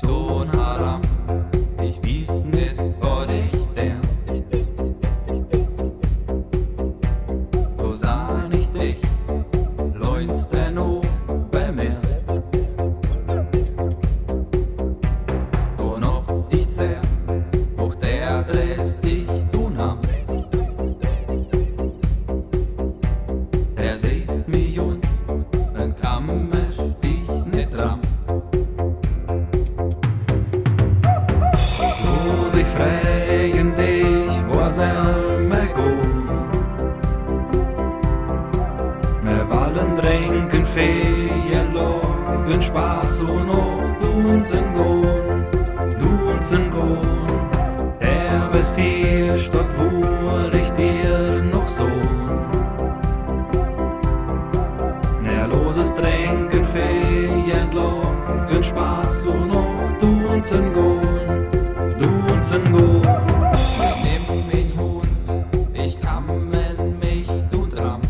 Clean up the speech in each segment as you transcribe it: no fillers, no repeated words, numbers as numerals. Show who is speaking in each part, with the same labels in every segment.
Speaker 1: stehn heran, ich weiß nicht, was ich denk. Wo sah ich dich, leunst denn auch bei mir? Wo noch ich zehr, auch der Adress dich tun ham. Der siehst mich und dann kann mich dich nicht dran. Wo sich fragen dich, wo soll mir gehen? Wir wollen trinken, feiern, lachen, Spaß und auch dunsen gehen. Der bist hier, statt wo ich dir noch so. Nährloses Trinken, feiern, lachen, Spaß und auch dunsen gehen. Nimm mich Hund, ich kann mich tun dran.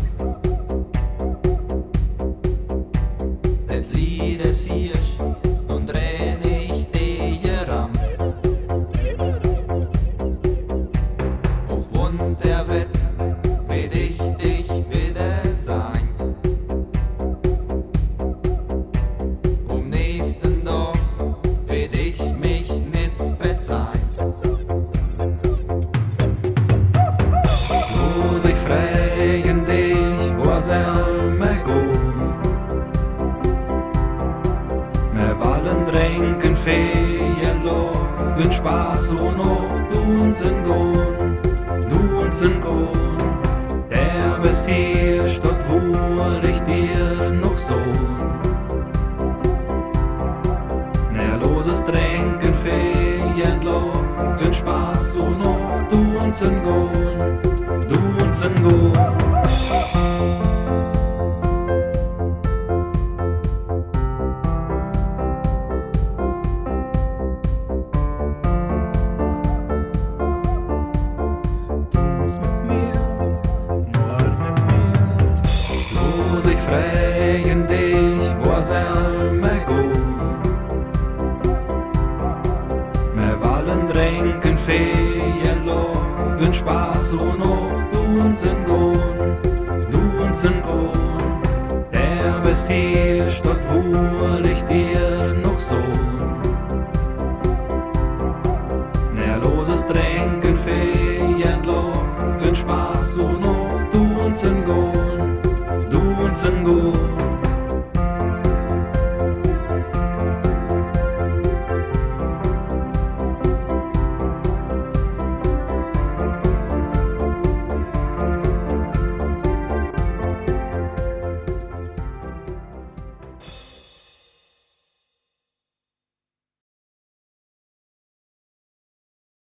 Speaker 1: Das Lied ist hier und renn ich dir ran. Auch Wund der Wett, will ich dich wieder sein. Um nächsten doch will ich mich nicht verzeihen. Wo sich fragen dich, wo soll mir gehen? Wir wollen trinken, feiern, lachen, Spaß und auch dunsen gehen. Der bist hier, statt wo ich dir noch so. Nährloses Trinken, feiern, lachen, Spaß und auch dunsen gehen. Wo sich fragen dich, wo soll mir gehen? Wir wollen trinken, feiern, lachen, Spaß und auch dunsen gehen. Der bist hier, statt wo